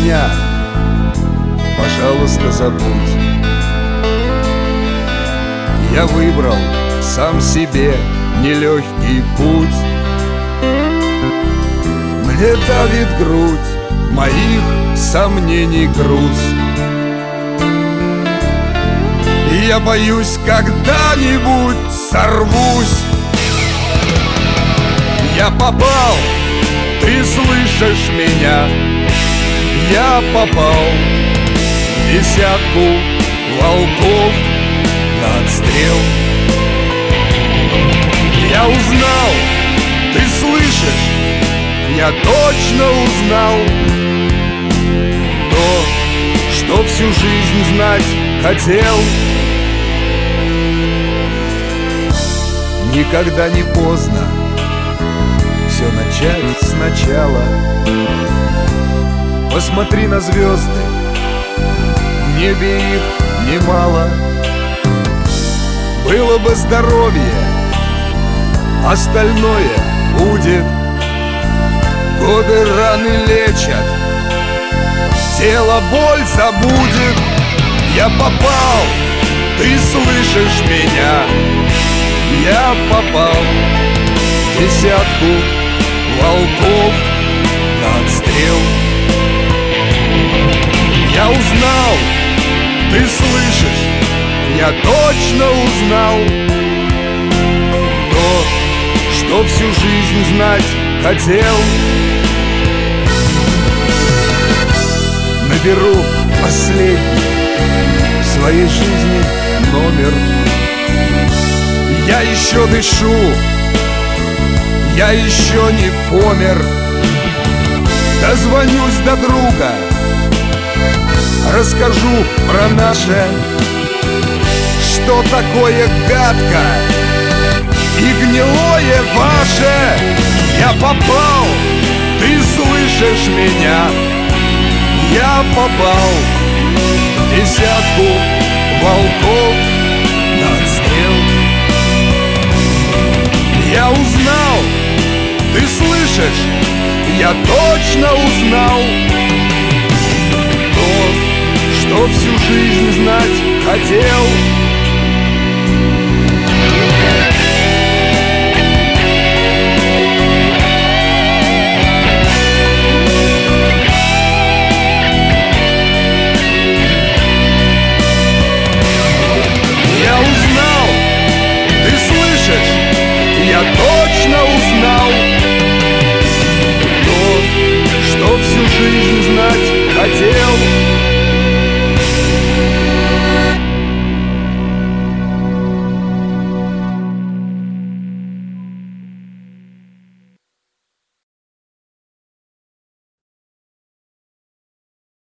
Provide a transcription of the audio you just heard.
меня, пожалуйста, забудь. Я выбрал сам себе нелегкий путь. Мне давит грудь моих сомнений груз. И я боюсь, когда-нибудь сорвусь. Я попал, ты слышишь меня? Я попал в десятку волков на отстрел. Я узнал, ты слышишь? Я точно узнал то, что всю жизнь знать хотел. Никогда не поздно все начать сначала. Посмотри на звезды, в небе их немало. Было бы здоровье, остальное будет. Годы раны лечат, тело боль забудет. Я попал, ты слышишь меня? Я попал в десятку волков на отстрел. Я узнал, ты слышишь? Я точно узнал то, что всю жизнь знать хотел. Наберу последний в своей жизни номер. Я еще дышу, я еще не помер. Дозвонюсь до друга, расскажу про наше, что такое гадко и гнилое ваше. Я попал, ты слышишь меня? Я попал в десятку волков на отстрел. Я узнал, ты слышишь? Я точно узнал то, что всю жизнь знать хотел.